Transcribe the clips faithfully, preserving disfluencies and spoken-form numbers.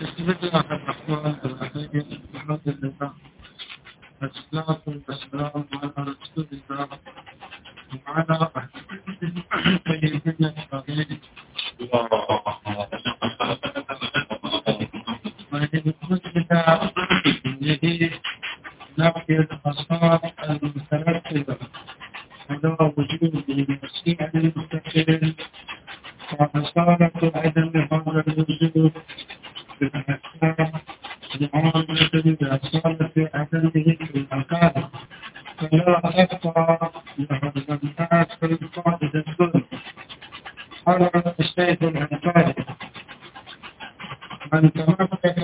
بسم الله الرحمن الرحيم. الحمد لله والصلاة والسلام على رسول الله وعلى أهله طيبين الطاهرين. ولنثبت به نفي الآثار المترتبة على وجود المسيح المستقل وخسارة عدم هذا الوجود بالأحكام المعاملة بأصالة عدمه في المكان، فلا أبقى له الناس في القاعدة الكل. قال الشيخ الأنصاري: من تمسك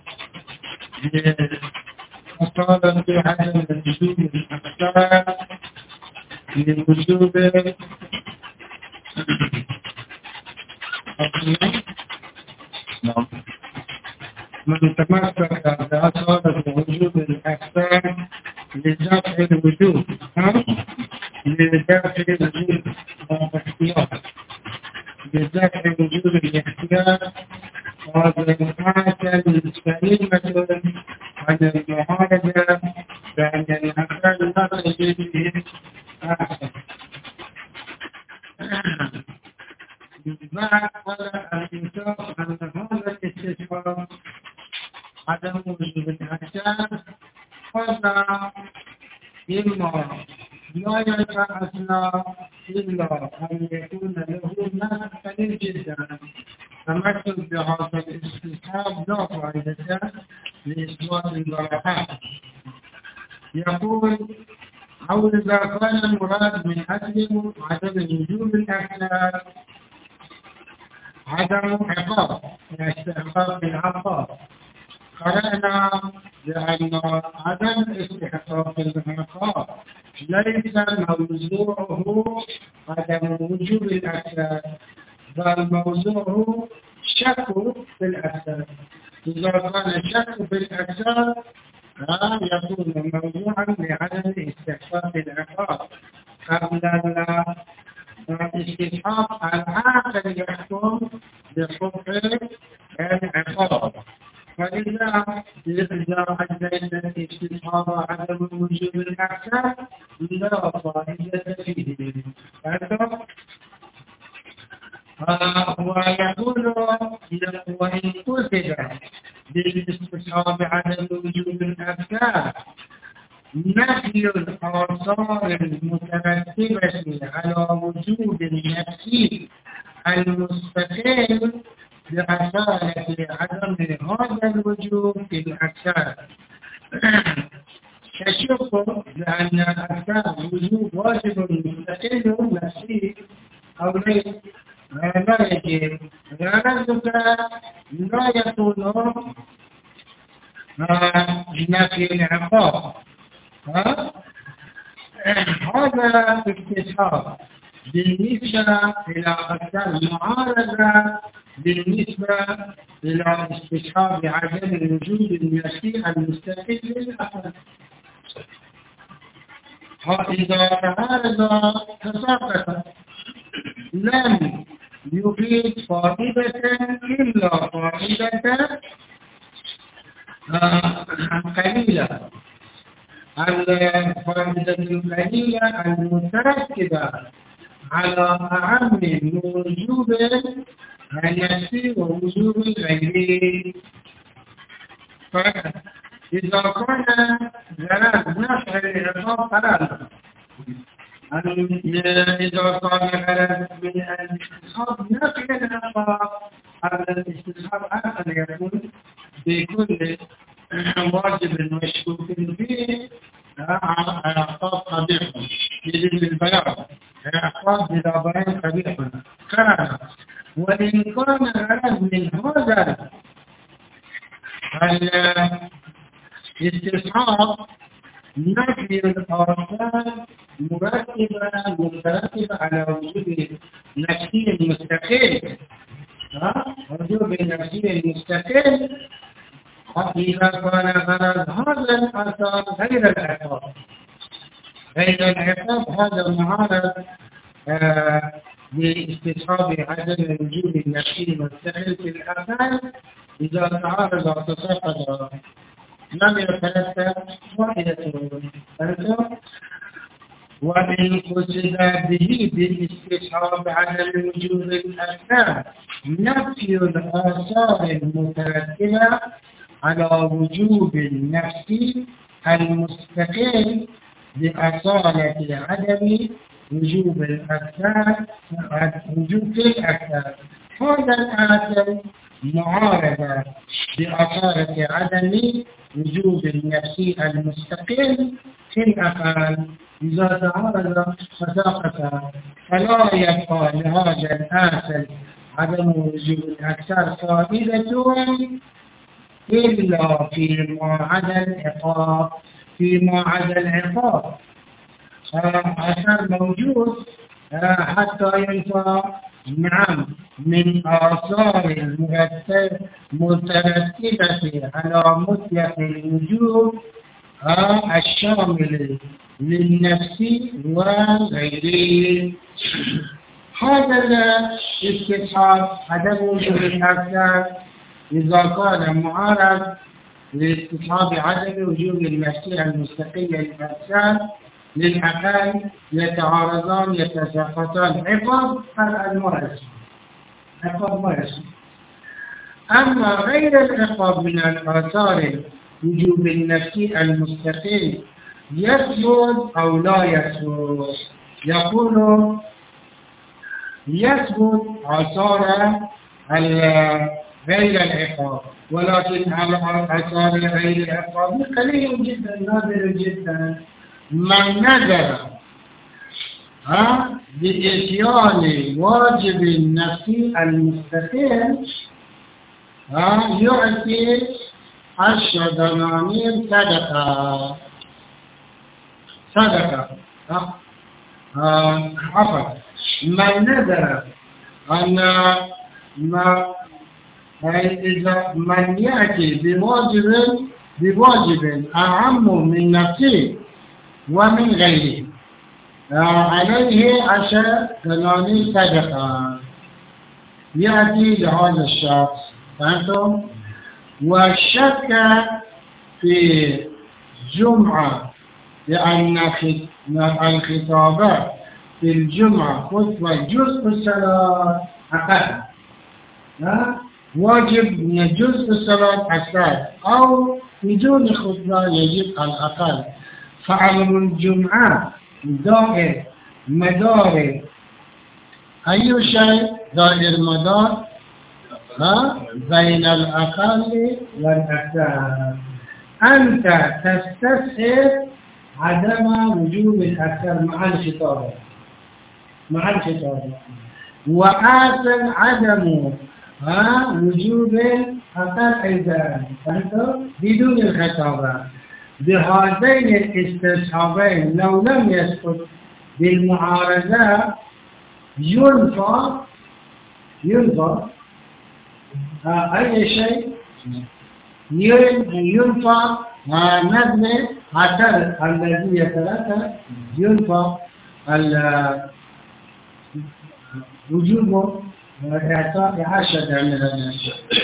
بأصالة عدم الوجود بالأحكام لوجود من تمسك بأصالة وجود الأحكام لدفع الوجود لدفع وجود الاختيار لدفع وجود الاختيار وزكاة سليمة عن المعارضة بأن الأفعال لا تجد به أحسن. مع الإنكار أن هذا الاستشهاد عدم وجود الأحكام قلنا إما لا يتعسى إلا أن يكون له ناس قليل جدا تمثل بهذا الاستشهاد لا فائدة لإثبات البراءات. يقول: أو إذا كان المراد من أجل عدم وجود الأحكام عدم عقاب استحقاق العقاب، قرأنا بأن عدم استحقاق العقاب ليس موضوعه عدم وجود الأحكام، بل موضوعه شك في الأحكام. إذا كان شك في الأحكام يكون موضوعا لعدم استحقاق العقاب قبل الاستحقاق العاقل يحكم بحكم العقاب. فإذا إذا أدينا الاستحقاق عدم وجود الأحكام لا فائدة فيه. ويقول: وإن قصد بالاستحقاق عدم وجود الأحكام نفي الآثار المترتبة على وجود النفسي المستقل بأصالة عدم هذا الوجود في الأحكام، كشف بأن الأحكام وجود واجب مستقل نفسي أو ليس لا يجب، غرضك لا يكون نفي العقاب. هذا استشهاد بالنسبة إلى أحكام المعارضة بالنسبة إلى استشهاد عدم وجود النفسي المستقل للأحكام. إذا تعارض تساقط لم يفيد فائدة إلا فائدة قليلة. الفائدة القليلة المترتبة على أهم وجوب النفسي ووجوب الغيري. فإذا كان غرض نفع العقاب حلال، إذا كان غرض من الاستصحاب نفع العقاب، هذا الاستصحاب أصلا يكون بكل واجب مشكوك فيه عقاب قبيح يجب البيان، عقاب بلا بيان قبيح كان. وإن كان غرض من هذا الاستصحاب نفي الآثار مرتبة مترتبة على وجود نفسي مستقل، وجود النفسي المستقل إذا كان غرض هذا الآثار غير العقاب. غير العقاب هذا معارض باستصحاب عدم وجود النفسي المستقل في الأفعال إذا تعارض وتساقط لم يترتب فائدته. وإن قصد به بالاستصحاب على الوجوب الأكثر نفي الآثار المترتبة على وجوب النفس المستقل بأصالة عدم وجوب الأكثر وجوب الأكثر. هذا الآثر معارضة بأصالة عدم وجوب النفس المستقل في الأقل. إذا تعارض فساقط فلا يبقى لهذا الآثر عدم وجوب الأكثر فائدة إلا فيما عدا العقاب. فيما عدا العقاب أثر موجود حتى ينفع نعم من آثار المترتبة على مطلق الوجوب الشامل للنفس وغيره. هذا الاستصحاب عدم وجوب الأكثر إذا كان معارض لاستصحاب عدم وجوب النفس المستقلة للأكثر للأقل يتعارضان يتساقطان. عقاب ما يسمى عقاب ما يسمى. أما غير العقاب من الآثار وجوب النفس المستقل يثبت أو لا يثبت. يقول يثبت آثار غير العقاب، ولكن على آثار غير العقاب قليل جدا نادر جدا. من نذر بإتيان واجب النفس المستقل يعطي عشر دنانير صدقة صدقة عفوا. من نذر أن ما إذا من يأتي بواجب بواجب أعم من نفسه ومن غيره عليه عشر دنانير صدقة يأتي لهذا الشخص. فهمتم؟ والشك في جمعة لأن الخطابات في الجمعة خطبة جزء الصلاة أقل واجب من جزء الصلاة أكثر أو بدون خطبة يجب الأقل. فعلم الجمعة دائر مدار أي شيء دائر مدار بين الأقل والأكثر. أنت تستسهل عدم وجوب الأكثر مع الخطابة مع الخطابة وآثر عدم وجوب الأقل أيضا بدون الخطابة. بهذين الاستصحابين لو لم يسقط بالمعارضة ينفى ينفى أي شيء ينفى نبني أثر الذي يترتب ينفى وجوب إعطاء عشر دنانير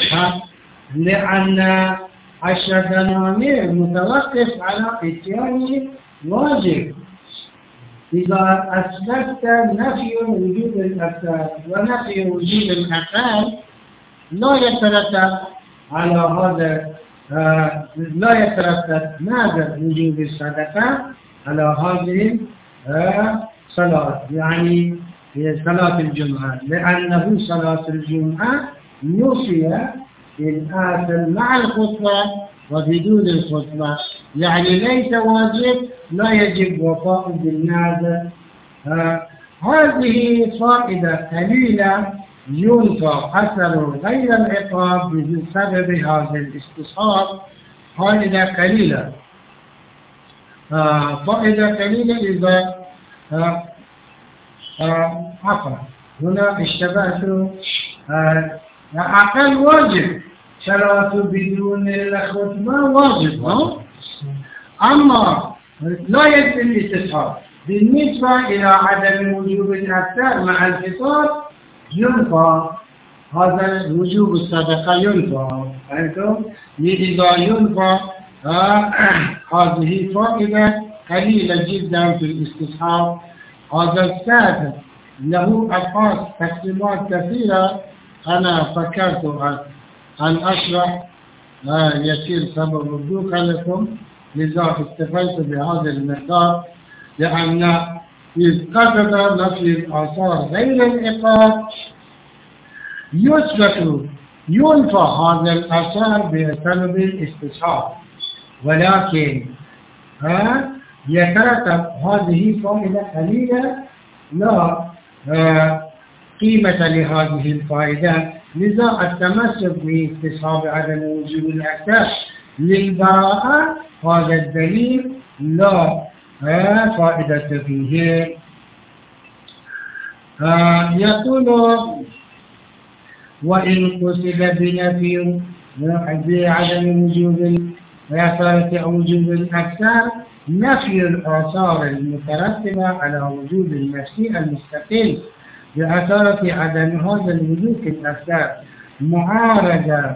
لأن عشر دنانير متوقف على إتيان واجب. إذا أثبتت نفي وجوب الأكثر ونفي وجوب الأقل لا يترتب على هذا آه لا يترتب ماذا وجوب الصدقة على هذه الصلاة آه يعني هي صلاة الجمعة، لأنه صلاة الجمعة نفي الآثر مع الخطبة وبدون الخطبة، يعني ليس واجب لا يجب وفاء بالنذر. آه هذه فائدة قليلة ينفى أثر غير العقاب بسبب هذا الاستصحاب. فائدة قليلة آه فائدة قليلة إذا آه آه عفوا هنا اشتبهت. آه أقل واجب صلاة بدون الخطبة واجب ها؟ أما لا يجب الاستصحاب بالنسبة إلى عدم وجوب الأكثر مع الخطاب ينفى هذا وجوب الصدقة ينفع. فهمتم؟ إذا ينفع هذه فائدة قليلة جدا في الاستصحاب. هذا السادس له ألفاظ تقسيمات كثيرة، أنا فكرت أن أشرح يسير سبب ردوك لكم، لذا اكتفيت بهذا المقدار، لأن إذ قصد نفي الآثار غير العقاب يثبت ينفى هذا الآثار بسبب الاستصحاب، ولكن ها يترتب هذه فائدة قليلة لا قيمة لهذه الفائدة، لذا التمسك باستصحاب عدم وجوب الأكثر للبراءة هذا الدليل لا فائدة فيه. يقول وإن قصد بنفي بعدم وجوب آثار وجوب الأكثر نفي الآثار المترتبة على وجوب النفسي المستقل بأثارة عدم هذا الوجود في الأكثر معارضة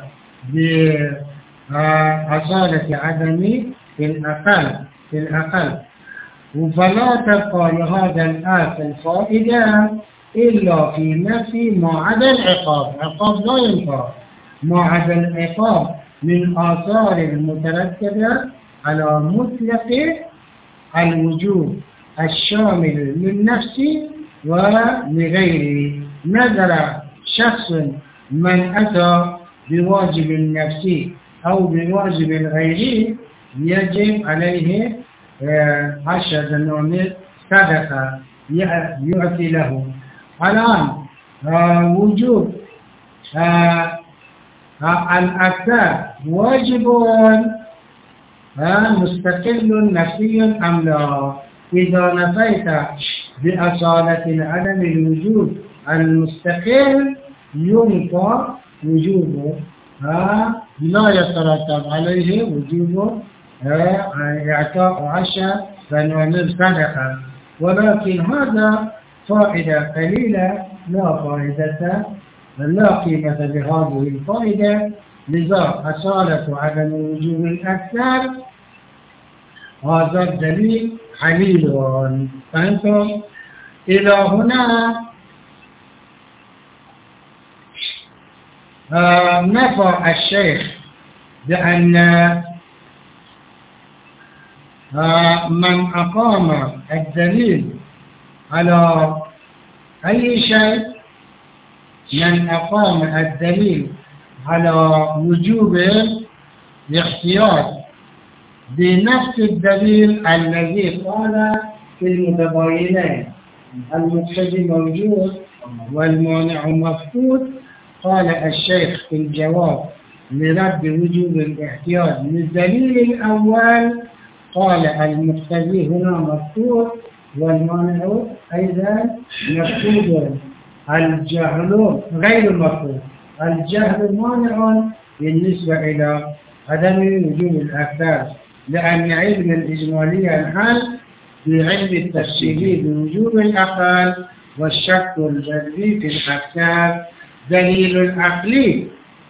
بأثارة عدم في الأقل في الأقل فلا تبقى لهذا الآثر الفائدة إلا في نفي ما عدا العقاب. عقاب لا ينفع، ما عدا العقاب من آثار المترتبة على مطلق الوجوب الشامل للنفس ولغيره. نظر شخص من أتى بواجب نفسي أو بواجب غيري يجب عليه عشر دنانير صدقة يؤتي له. الآن وجوب الأكثر واجب مستقل نفسي أم لا؟ إذا نفيت بأصالة عدم الوجود المستقل ينفى وجوبه، لا يترتب عليه وجوب إعطاء عشر دنانير صدقة، ولكن هذا فائدة قليلة لا فائدة لا قيمة لهذه الفائدة، لذا أصالة عدم وجوب الأكثر هذا الدليل حليل. فأنتم إلى هنا آه نفى الشيخ بأن آه من أقام الدليل على أي شيء، من أقام الدليل على وجوب الاحتياط بنفس الدليل الذي قال في المتباينين المقتضي موجود والمانع مفقود، قال الشيخ في الجواب لرد وجوب الاحتياط من الدليل الأول قال المقتضي هنا مفقود والمانع أيضا مفقود. الجهل غير مفقود، الجهل مانع بالنسبة إلى عدم وجوب الأكثر، لأن علم الإجمالي الحل بعلم التفصيلي بوجوب الأقل والشك الجذري في الأكثر دليل عقلي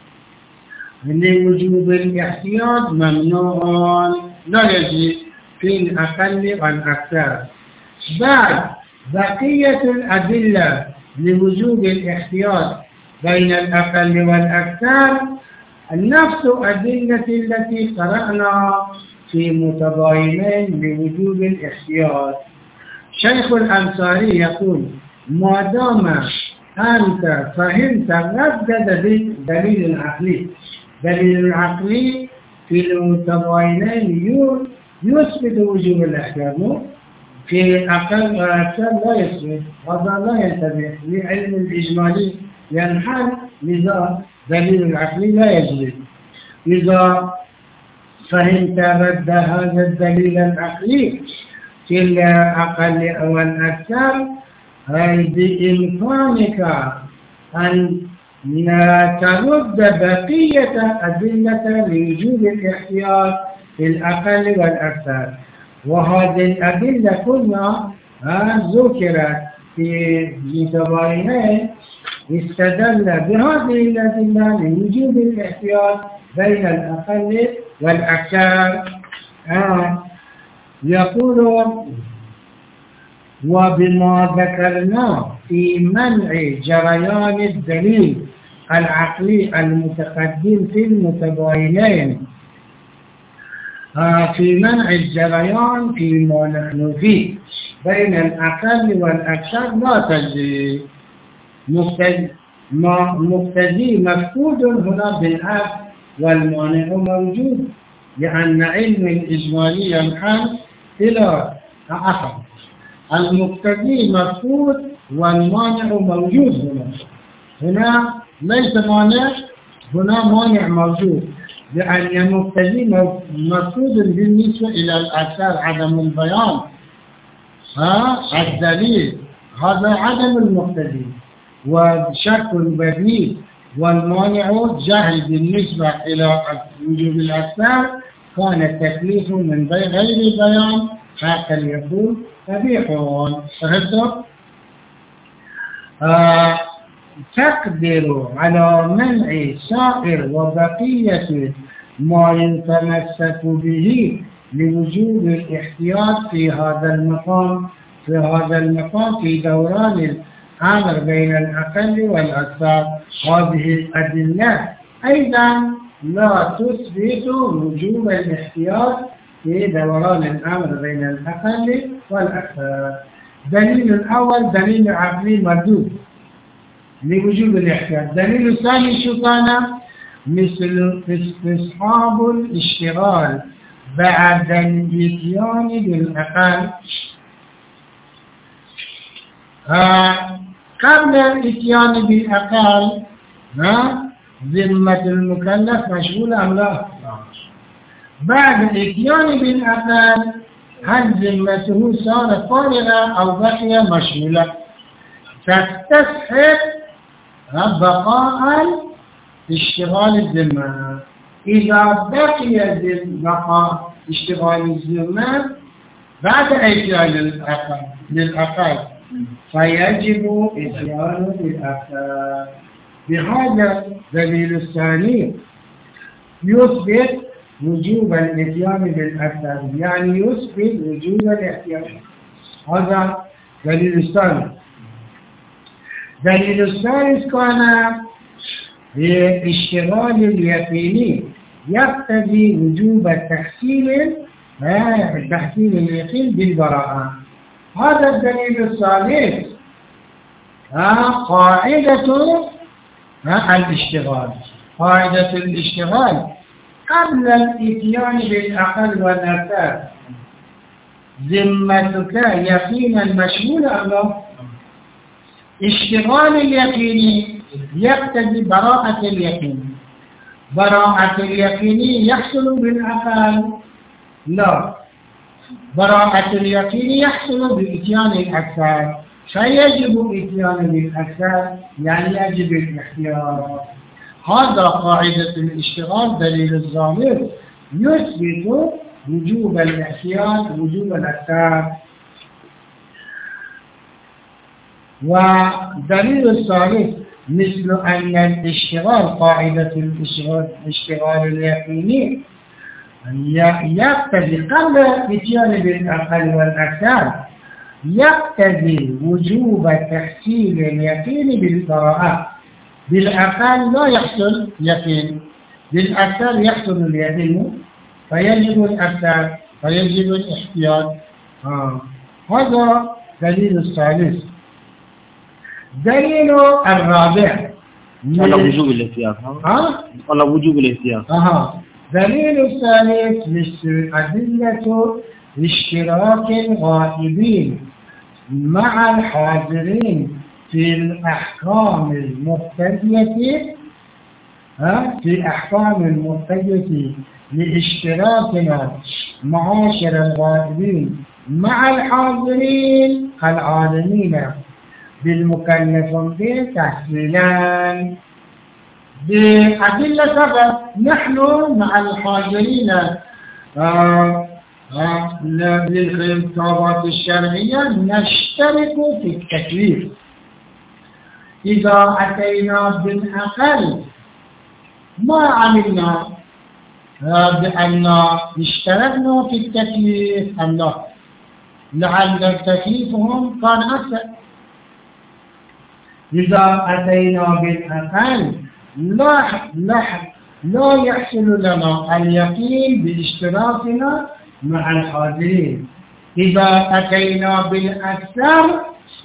لوجوب الاحتياط ممنوع لا يجب في الأقل والأكثر. بعد بقية الأدلة لوجوب الاحتياط بين الأقل والأكثر نفس أدلة التي قرأنا في متباينين بوجوب الاحتياط. شيخ الأنصاري يقول ما دام أنت فهمت ردد بالدليل العقلي، دليل العقلي في المتباينين يثبت وجوب الاحتياط، في أقل وأكثر لا يثبت، هذا لا ينتبه لعلم الإجمالي ينحل، لذا دليل العقلي لا يجري. إذا فهمت رد هذا الدليل العقلي في الأقل والأكثر بإمكانك أن ترد بقية أدلة لوجوب الاحتياط في الأقل والأكثر، وهذه الأدلة كلها ذكرت في متباينين استدل بهذه الأدلة لوجوب الاحتياط بين الأقل والأكثر. آه يقول وبما ذكرناه في منع جريان الدليل العقلي المتقدم في المتباينين آه في منع الجريان فيما نحن فيه بين الأقل والأكثر لا تجري مقتضي مفقود هنا بالعكس والمانع موجود، لأن علم الإجمالي ينحل إلى عقل. المقتضي مفقود والمانع موجود هنا. هنا ليس مانع، هنا مانع موجود، لأن المقتضي مفقود بالنسبة إلى الأكثر عدم البيان. ها الدليل هذا عدم المقتضي وشك بديل، والمانع جهل بالنسبة إلى وجوب الأكثر كان التكليف من غير بيان حتى يكون قبيحون. فهمتم؟ آه تقدر على منع سائر وبقية ما يتمسك به لوجوب الاحتياط في هذا المقام في هذا المقام في دوران الأمر بين الأقل والأكثر. هذه الأدلة أيضا لا تثبت وجوب الاحتياط في دوران الأمر بين الأقل والأكثر. دليل الأول دليل عقلي مردود لوجوب الاحتياط. دليل الثاني شو كان؟ مثل استصحاب الاشتغال بعد الاتيان بالأقل. آه قبل الاتيان بالأقل ذمة المكلف مشغولة أم لا؟ بعد الاتيان بالأقل هل ذمته صارت فارغة أو بقي مشغولة؟ تستصحب بقاء اشتغال الذمة. إذا بقي بقاء اشتغال الذمة بعد اتيان الأقل للأقل فيجب اتيان بالأكثر. بهذا الدليل الثاني يثبت وجوب الاتيان بالأكثر، يعني يثبت وجوب الاحتياط. هذا دليل الثاني. دليل الثالث كان الاشتغال اليقيني يقتضي وجوب التحصيل تحصيل اليقين بالبراءة. هذا الدليل الثالث قاعدة الاشتغال. قاعدة الاشتغال قبل الاتيان بالأقل والأكثر ذمتك يقينا مشمولة أم لا؟ اشتغال اليقيني يقتضي براءة اليقين. براءة اليقين يحصل بالأقل؟ لا، براءة اليقين يحصل بإتيان الأكثر، فيجب إتيان بالأكثر يعني يجب الاحتياط. هذا قاعدة الاشتغال دليل الظاهر يثبت وجوب الاحتياط وجوب الأكثر. ودليل الثالث مثل أن الاشتغال قاعدة الاشتغال الاشتغال اليقيني يقتضي قبل اتيان بالأقل والأكثر يقتضي وجوب تحصيل اليقين بالبراءة. بالأقل لا يحصل يقين، بالأكثر يحصل اليقين، فيجب الأكثر فيجب الاحتياط. آه. هذا دليل الثالث. دليل الرابع على وجوب الاحتياط. ها؟ على وجوب الاحتياط. أها. دليل الثالث أدلة اشتراك الغائبين مع الحاضرين في الأحكام المقتضية في الأحكام المقتضية لاشتراكنا معاشر الغائبين مع الحاضرين العالمين بالمكلفين تحصيلان. بأدلة سبب نحن مع الحاضرين آه للخطابات الشرعية نشترك في التكليف. إذا أتينا بالأقل ما عملنا بأن اشتركنا في التكليف أم لا، لعل تكليفهم كان أكثر. إذا أتينا بالأقل لا لا لا يحصل لنا اليقين باشتراكنا مع الحاضرين. إذا أتينا بالأكثر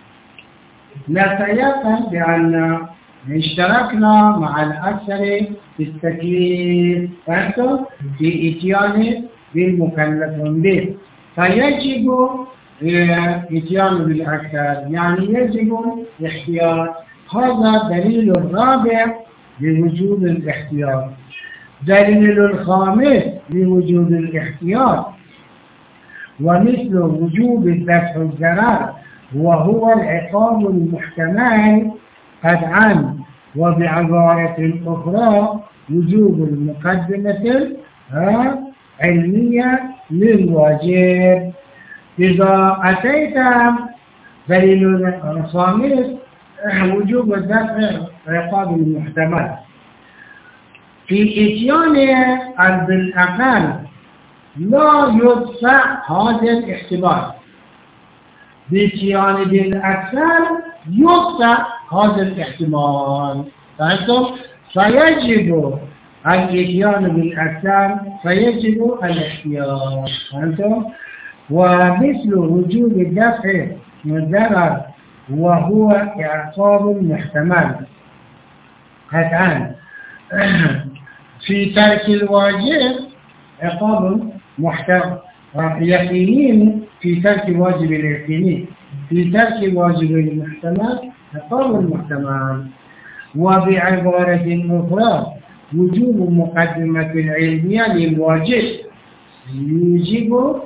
نتيقن بأن اشتركنا مع الأكثر في التكليف في إتيان بالمكلف به، فيجب إتيان بالأكثر، يعني يجب الاحتياط. هذا دليل الرابع لوجوب الاحتياط. دليل الخامس لوجوب الاحتياط ومثل وجوب دفع الضرر وهو العقاب المحتمل قطعا، وبعبارة أخرى وجوب المقدمة العلمية للواجب. إذا أتيت دليل الخامس وجوب الدفع عقاب المحتمل في إتيان بالأقل لا يدفع هذا الاحتمال، بإتيان بالأكثر يدفع هذا الاحتمال. فهمتم؟ فيجب الإتيان بالأكثر، فيجب الاحتياط. فهمتم؟ ومثل وجوب الدفع الضرر وهو إعقاب محتمل قطعا في ترك الواجب عقاب محتمل يقيني، في ترك واجب اليقيني، في ترك واجب المحتمل عقاب محتمل. وبعبارة أخرى وجوب مقدمة العلمية للواجب يوجب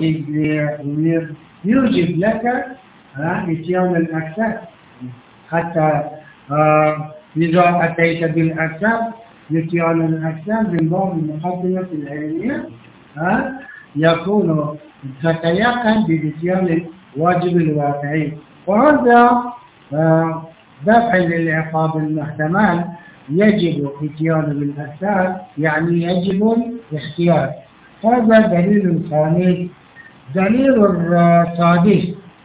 يوجب لك إتيان الأكثر، حتى إذا أتيت بالأكثر إتيان الأكثر من باب المقدمة العلمية يكون تتيقن بإتيان الواجب الواقعي. وهذا دفع للعقاب المحتمل يجب إتيان بالأكثر، يعني يجب الاحتياط. هذا دليل ثاني. دليل السادس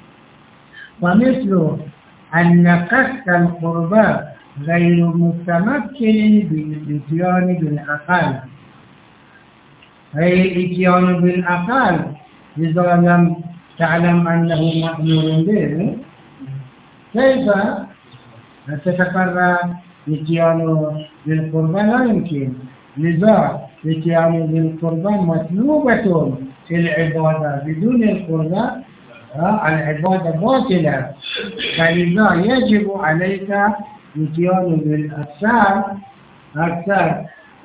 ومثل أن قصد القربى غير متمكن بالإتيان بالأقل، أي الإتيان بالأقل إذا لم تعلم أنه مأمور به كيف تتقرر إتيان بالقربى؟ لا يمكن. لذا إتيان بالقربى مطلوبة في العبادة، بدون القربى العبادة باطلة. فلذا يجب عليك إتيان بالأكثر أكثر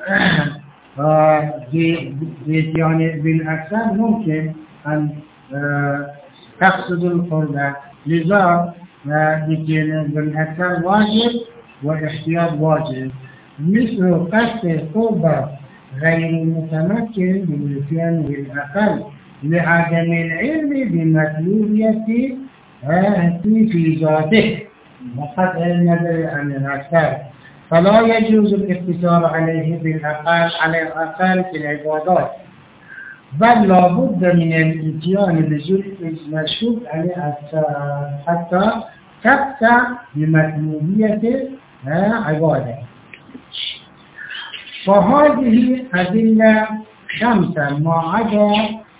إتيان بالأكثر ممكن أن تقصد القربى. لذا إتيان بالأكثر واجب والاحتياط واجب. مثل قصد القربى غير متمكن بالإتيان بالأقل لعدم العلم بمطلوبية في ذاته وقطع النظر عن الأكثر، فلا يجوز الاقتصار عليه بالأقل على الأقل في العبادات، بل لا بد من الإتيان بجزء مشهود عليه الأكثر حتى تقطع بمطلوبية عبادة. فهذه أدلة خمسة ما عدا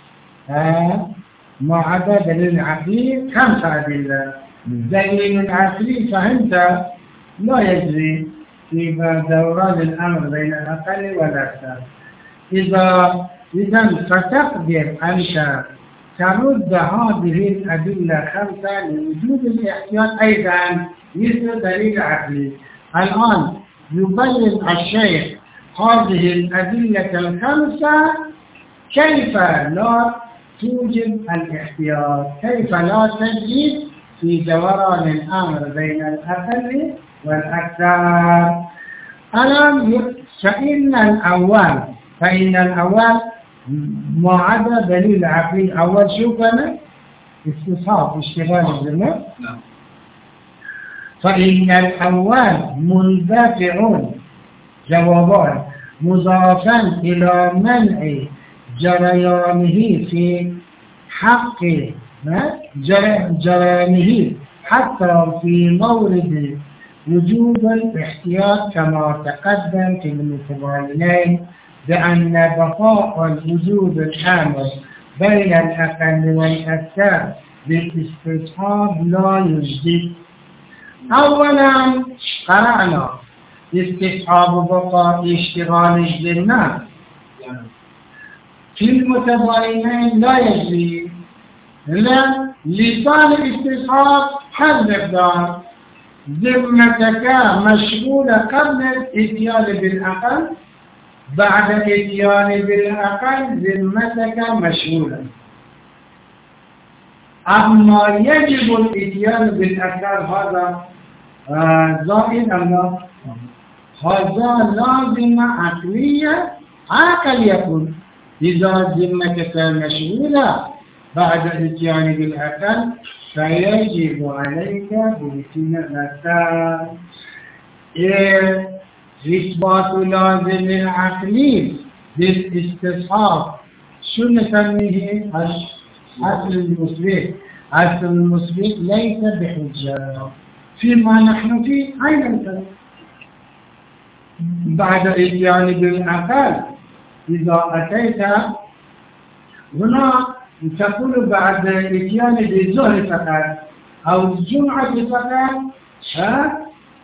ما عدا دليل عقلي. خمسة أدلة. دليل عقلي فهمت لا يجري في دوران الأمر بين الأقل والأكثر. إذا إذا فتقدر أنت ترد هذه الأدلة خمسة لوجود الاحتياط أيضا مثل دليل عقلي. الآن يبين الشيخ هذه الأدلة الخمسة كيف لا توجب الاحتياط، كيف لا تجد في دوران الأمر بين الأقل والأكثر. الآن فإن الأول فإن الأول ما عدا دليل عقلي. أول شو كان استصحاب اشتغال الذمة. فإن الأول مندفع جوابان مضافا إلى منع جريانه في حق جريانه حتى في مورد وجوب الاحتياط كما تقدم في المتباينين بأن بقاء الوجود الحامل بين الأقل والأكثر بالاستصحاب لا يجدي. أولا قرأنا استصحاب بقاء اشتغال الذمة في المتباينين لا يجري، لا لسان الاستصحاب حد مقدار ذمتك مشغولة قبل الاتيان بالأقل، بعد الاتيان بالأقل ذمتك مشغولة. أما يجب الاتيان بالأقل هذا آه زائد أم لا؟ هذا لازمة عقلية عاقل يكون. إذا ذمتك مشغولة بعد الاتيان بالأقل فيجب عليك بالاتيان إيه إثبات لازم العقلي بالاستصحاب شو نسميه؟ أصل المثبت. أصل المثبت ليس بحجة فيما نحن فيه. أيضا بعد الاتيان بالأقل إذا أتيت هنا تقول بعد الاتيان بالظهر فقط أو الجمعة فقط ها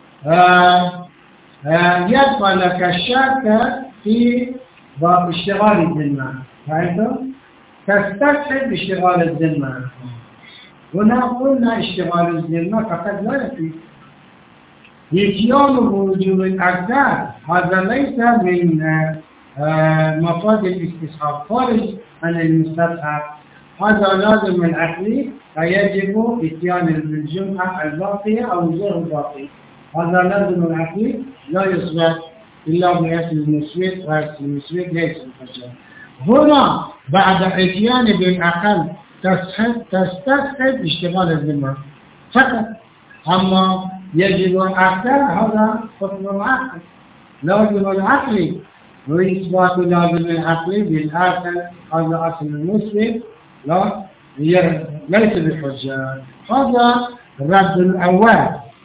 يبقى لك الشك في باب اشتغال الذمة. فهمتم؟ تستسهل اشتغال الذمة. هنا قلنا اشتغال الذمة فقط لا يكفي. اتيان بوجوب الأقدار هذا ليس من مفاد الاستصحاب، خارج عن المستصحب. هذا لازم العقلي فيجب اتيان بالجمعة الباقية أو الظهر الباقي. هذا لازم العقلي لا يثبت إلا بأصل المثبت، وأصل المثبت ليس بحجة. هنا بعد اتيان بالأقل تستسهل اشتغال الذمة فقط. أما يجب الأكثر هذا حكم العقل، لازم العقلي وإثبات لازم العقلي بالآخر هذا أصل المثبت لا ليس بحجة. هذا الرد الأول.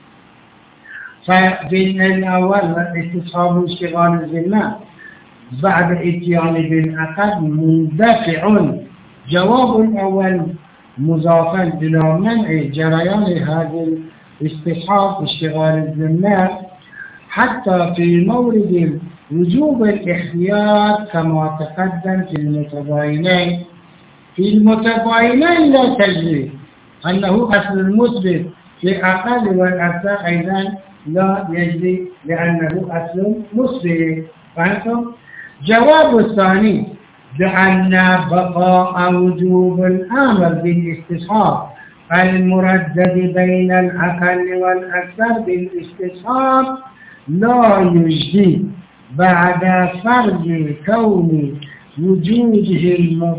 فبين الأول استصحاب اشتغال الذمة بعد الاتيان بالأقل مندفع جواب الأول مضافا إلى منع جريان هذا الاستصحاب اشتغال الذمة حتى في مورد وجوب الاحتياط كما تقدم في المتباينين. في المتباينين لا تجري أنه أصل المثبت في أقل والأكثر أيضا لا يجري لأنه أصل مثبت. فهمتم؟ جواب الثاني بأن بقاء وجوب الأمر بالاستصحاب المردد بين الأقل والأكثر بالاستصحاب لا يجدي بعد فرض كون وجوده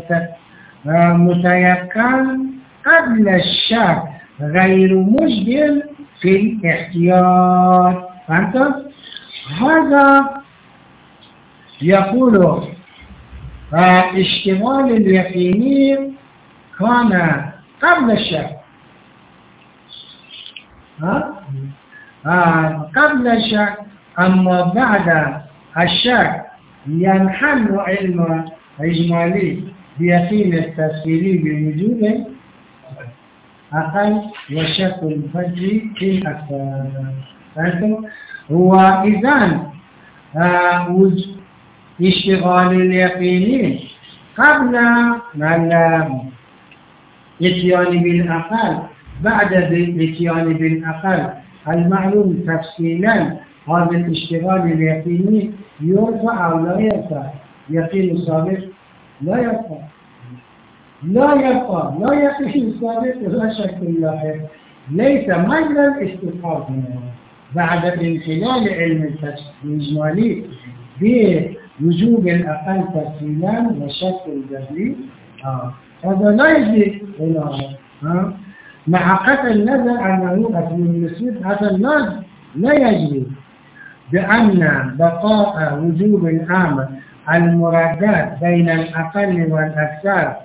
المتيقن قبل الشك غير مجدل في الاحتياط. فهمتم؟ هذا يقول اشتغال اليقيني كان قبل الشك. ها؟ آه قبل الشك. أما بعد الشك ينحل علم إجمالي بيقين التفسيري بوجود أقل وشك الفجر في الأكثر. فهمتم؟ وإذن آه اشتغال اليقيني قبل الاتيان بالأقل بعد الاتيان بالأقل المعلوم تفصيلا هذا الاشتغال اليقيني يرفع أو لا يرفع؟ يقين السابق لا يرفع، لا يرفع، لا يقين السابق ولا شك اللاحق. ليس مجرى الاستصحاب بعد انحلال علم الإجمالي وجوب الأقل تفصيلا وشك الجزئي آه. هذا لا يجري آه. مع قطع النظر أنه أصل المسجد هذا لا لا يجري بأن بقاء وجوب الأمر المرادات بين الأقل والأكثر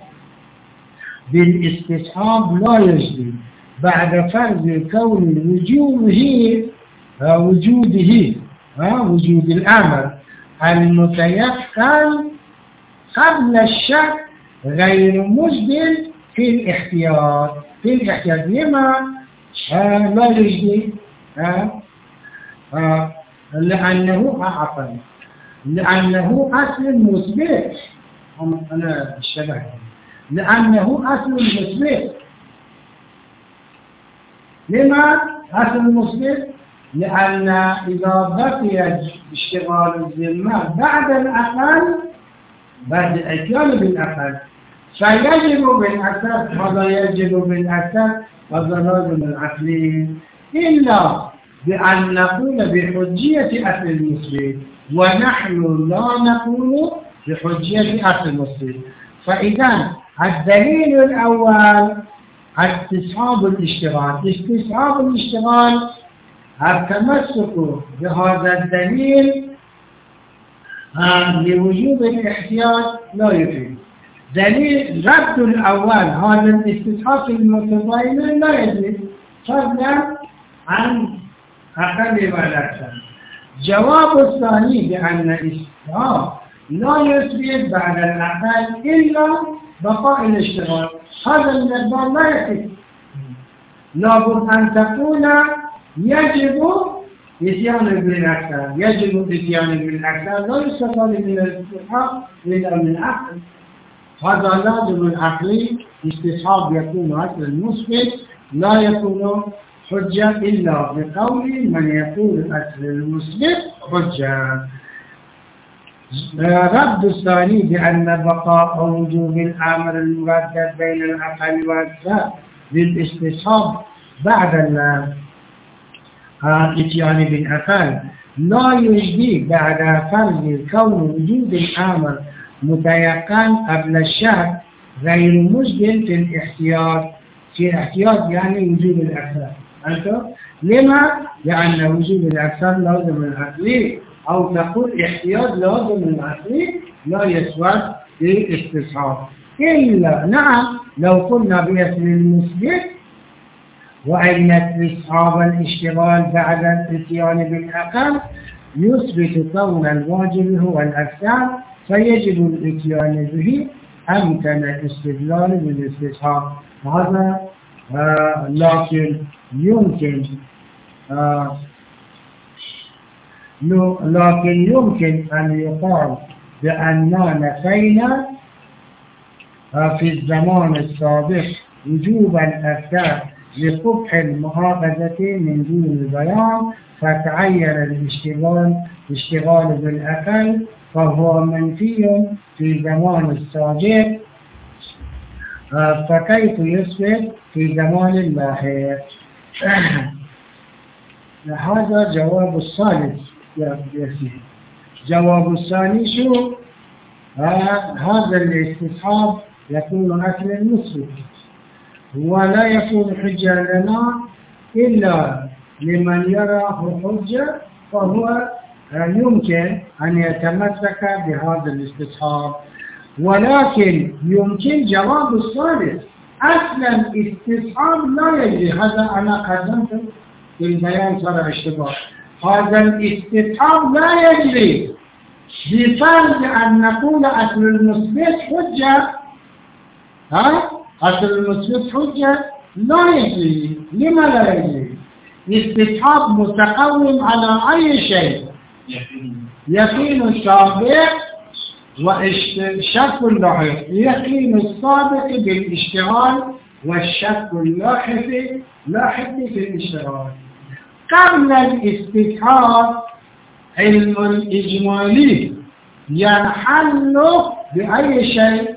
بالاستصحاب لا يجري بعد فرض كون وجوده وجوده وجود الأمر المتيقن قبل الشك غير مجدل في الاحتياط في الاحتياط لما لا يجري لأنه أعطى لأنه أصل مثبت أنا الشبه لأنه أصل مثبت لما أصل مثبت؟ لأن إذا بقي اشتغال الذمة بعد الأقل بعد الإتيان بالأقل فيجب بالأكثر هذا يجب بالأكثر هذا لازم العقلي إلا بأن نقول بحجية أصل المثبت ونحن لا نقول بحجية أصل المثبت. فإذا الدليل الأول استصحاب الاشتغال استصحاب الاشتغال التمسك بهذا الدليل لوجوب الاحتياط لا يفيد. دليل رد الأول هذا الاستصحاب المتباين لا يجوز فضلا عن أقل والأكثر. جواب الثاني بأن الاستصحاب لا يثبت بعد الأقل إلا بقاء الاشتغال هذا المقدار لا يكفي لابد أن تكون يجب إتيان بالأكثر يجب إتيان بالأكثر لا يستفاد من الاستصحاب إلا من العقل هذا لازم العقلي استصحاب يكون أصل المثبت لا يكون حجة إلا بقول من يقول الأصل المثبت حجة. رد الثاني بأن بقاء وجوب الأمر المردد بين الأقل والأكثر للاستصحاب بعد الاتيان بالأقل لا يجدي بعد فرض كون وجود الأمر متيقن قبل الشك غير مجدل في الاحتياط في الاحتياط يعني وجود الأكثر أنت لما؟ لأن وجود الأكثر لازم العقلي أو تقول احتياط لازم العقلي لا يسوى للاستصحاب إلا نعم لو قلنا باسم المثبت وأن استصحاب الاشتغال بعد الاتيان بالأقل يثبت كون الواجب هو الأكثر فيجب الاتيان به أمكن الاستدلال بالاستصحاب. هذا آه لكن يمكن آه لكن يمكن أن يقال بأننا نفينا آه في الزمان السابق وجوب الأكثر لقبح المحافظة من دون البيان فتعين الاشتغال اشتغال بالأقل فهو منفي في زمان السابق فكيف يثبت في زمان لاحق؟ هذا جواب الثالث يا سيدي. جواب الثاني شو؟ هذا الاستصحاب يكون أصل المثبت ولا يكون حجة لنا إلا لمن يراه حجة فهو يمكن أن يتمسك بهذا الاستصحاب ولكن يمكن جواب الثالث أصلا استصحاب لا يجري هذا أنا قدمت في البيان صار اشتباه هذا الاستصحاب لا يجري بفرض أن نقول أصل المثبت حجة ها أصل المثبت حجة لا يجري لما لا يجري؟ استصحاب متقوم على أي شيء يقين السابق والشك اللاحق يقين السابق بالاشتغال والشك اللاحق لاحق في الاشتغال. قبل الاستصحاب علم الإجمالي ينحل بأي شيء؟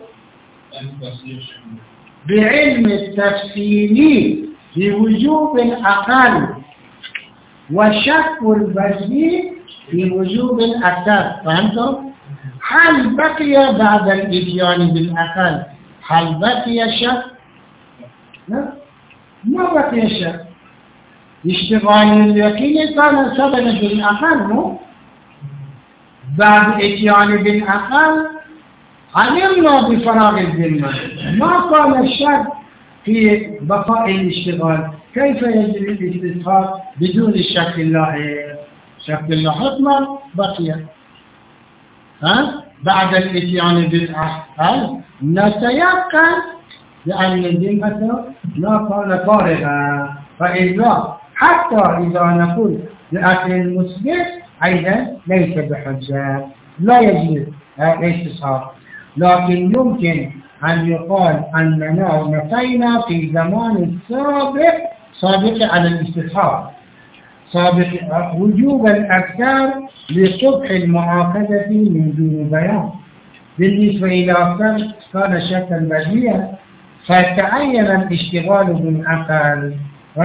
بعلم التفصيلي بوجوب الأقل والشك البديهي في وجوب الأكثر. فهمتم؟ هل بقي بعد الإتيان بالأقل هل بقي شك؟ لا ما بقي شك. اشتغال اليقين كان سببا بالأقل مو بعد الإتيان بالأقل علمنا بفراغ الذمة ما كان الشك في بقاء الاشتغال. كيف يجري الاستصحاب بدون الشك اللاحق؟ شك اللاحق ما بقي ها بعد الاتيان بالأقل نتيقن لأن الذمة لا كان فارغا. فإذا حتى إذا نقول لأكل المسبق أيضا ليس بحجة لا يجوز الاستصحاب، لكن يمكن أن يقال أننا نفينا في زمان السابق سابق على الاستصحاب سابق وجوبا أكثر لصبح المؤاخذة من دون بيان. بالنسبة إلى أكثر كان شكا بديهيا فتعين الاشتغال بالأقل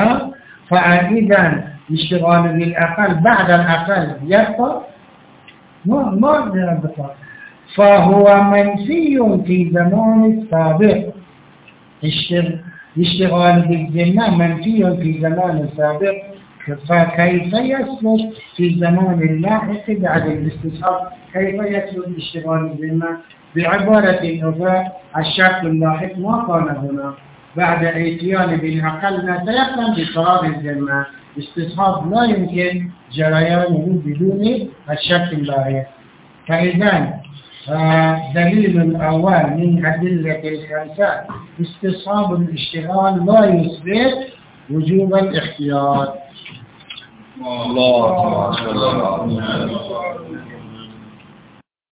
فإذا الاشتغال بالأقل بعد الأقل يبقى ما ما يبقى فهو منفي في زمان السابق. الاشتغال بالذمة منفي في زمان السابق فكيف يثبت في زمان اللاحق بعد الاستصحاب؟ كيف يثبت الاشتغال بالذمة؟ بعبارة أخرى الشك اللاحق ما كان هنا بعد الاتيان بالأقل نتيقن بفراغ الذمة. استصحاب لا يمكن جريانه بدون الشك اللاحق. فإذا دليل الأول من أدلة الخمسة استصحاب الاشتغال لا يثبت وجوب الاختيار. الله